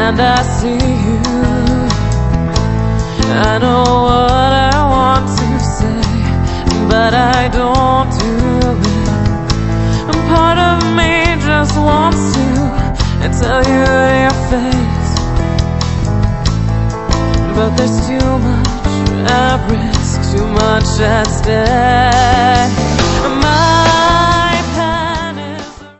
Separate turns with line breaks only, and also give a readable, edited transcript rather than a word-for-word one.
and I see you. I know what I want to say, but I don't do it. And part of me just wants to tell you to your face, but there's too much at risk, too much at stake.